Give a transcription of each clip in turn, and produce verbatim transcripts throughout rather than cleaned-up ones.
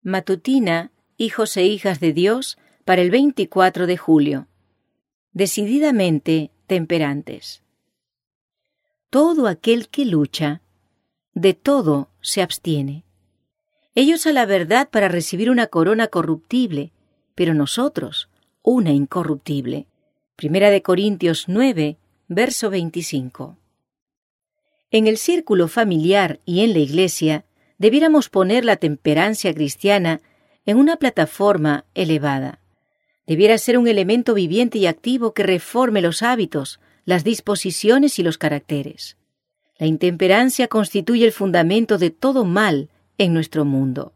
Matutina, hijos e hijas de Dios, para el veinticuatro de julio. Decididamente temperantes. Todo aquel que lucha, de todo se abstiene. Ellos a la verdad para recibir una corona corruptible, pero nosotros una incorruptible. Primera de Corintios nueve, verso veinticinco. En el círculo familiar y en la iglesia debiéramos poner la temperancia cristiana en una plataforma elevada. Debiera ser un elemento viviente y activo que reforme los hábitos, las disposiciones y los caracteres. La intemperancia constituye el fundamento de todo mal en nuestro mundo.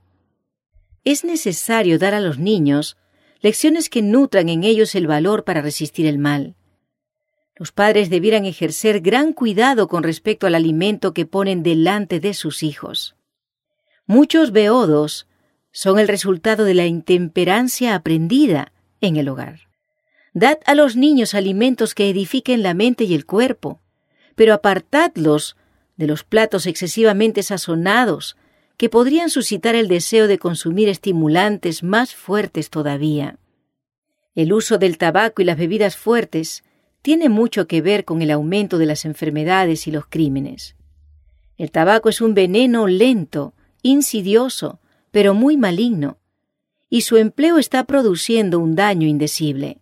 Es necesario dar a los niños lecciones que nutran en ellos el valor para resistir el mal. Los padres debieran ejercer gran cuidado con respecto al alimento que ponen delante de sus hijos. Muchos beodos son el resultado de la intemperancia aprendida en el hogar. Dad a los niños alimentos que edifiquen la mente y el cuerpo, pero apartadlos de los platos excesivamente sazonados que podrían suscitar el deseo de consumir estimulantes más fuertes todavía. El uso del tabaco y las bebidas fuertes tiene mucho que ver con el aumento de las enfermedades y los crímenes. El tabaco es un veneno lento, insidioso, pero muy maligno, y su empleo está produciendo un daño indecible.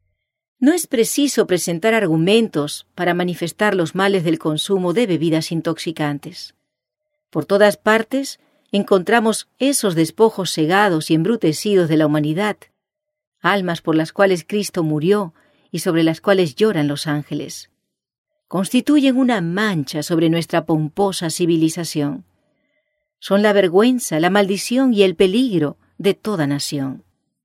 No es preciso presentar argumentos para manifestar los males del consumo de bebidas intoxicantes. Por todas partes encontramos esos despojos cegados y embrutecidos de la humanidad, almas por las cuales Cristo murió y sobre las cuales lloran los ángeles. Constituyen una mancha sobre nuestra pomposa civilización. Son la vergüenza, la maldición y el peligro de toda nación.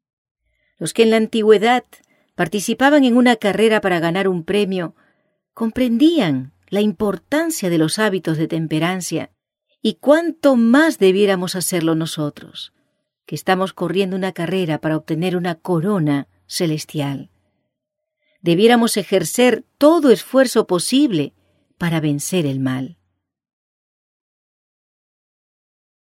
Los que en la antigüedad participaban en una carrera para ganar un premio, comprendían la importancia de los hábitos de temperancia y cuánto más debiéramos hacerlo nosotros, que estamos corriendo una carrera para obtener una corona celestial. Debiéramos ejercer todo esfuerzo posible para vencer el mal.